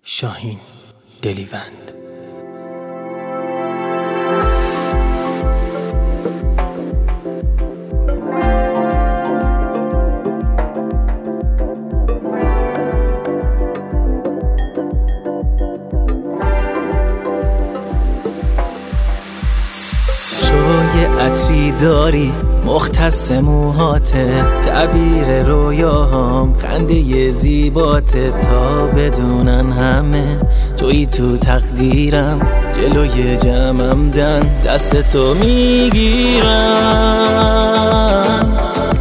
شاهین دلیوند. تو یه عطری داری مختص موهاته، تعبیر رویاهام خنده زیباته، تا بدونن همه توی تو تقدیرم، جلوی جمعم دست تو میگیرم.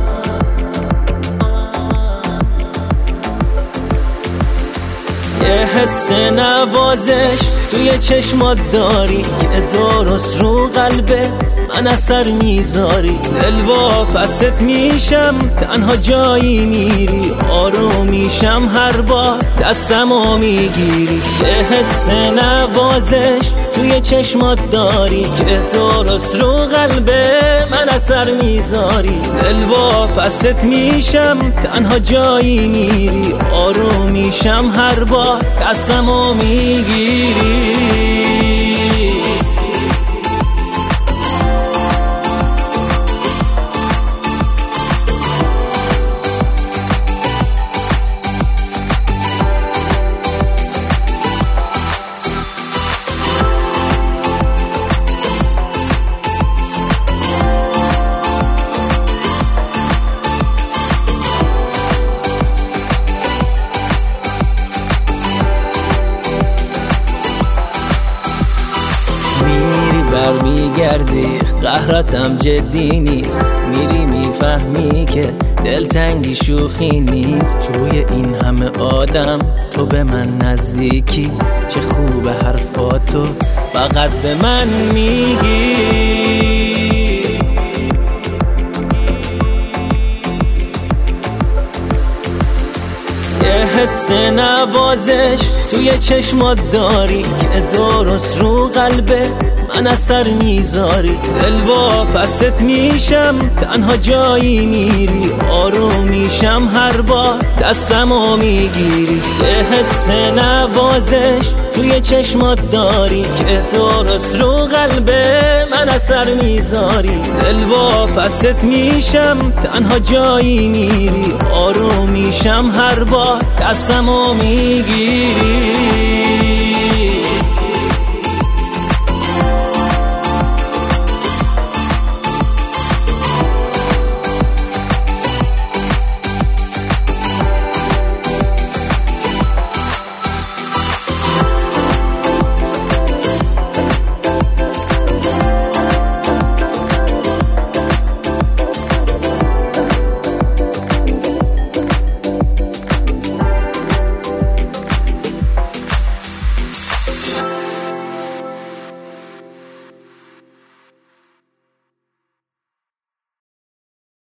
یه حس نوازش توی چشمات داری که درست رو قلبه من اثر میذاری، دلوا پست میشم تنها جایی میری، آروم میشم هر بار دستمو میگیری. یه حس نوازش توی چشمات داری که درست رو قلبه من اثر میذاری، دلوا پست میشم تنها جایی میری، آروم میشم هر بار دستمو میگیری. برمیگردی قهرتم جدی نیست، میری میفهمی که دلتنگی شوخی نیست. توی این همه آدم تو به من نزدیکی، چه خوب حرفاتو فقط به من میگی. یه حس نوازش توی چشمات داری که درست رو قلبه من اثر میذاری، دلوا پست میشم تنها جایی میری، آروم میشم هر بار دستمو میگیری. یه حس نوازش توی چشمات داری که درست رو قلبه من اثر میذاری، دلوا پست میشم تنها جایی میری، آروم میشم هر بار دستمو میگیری.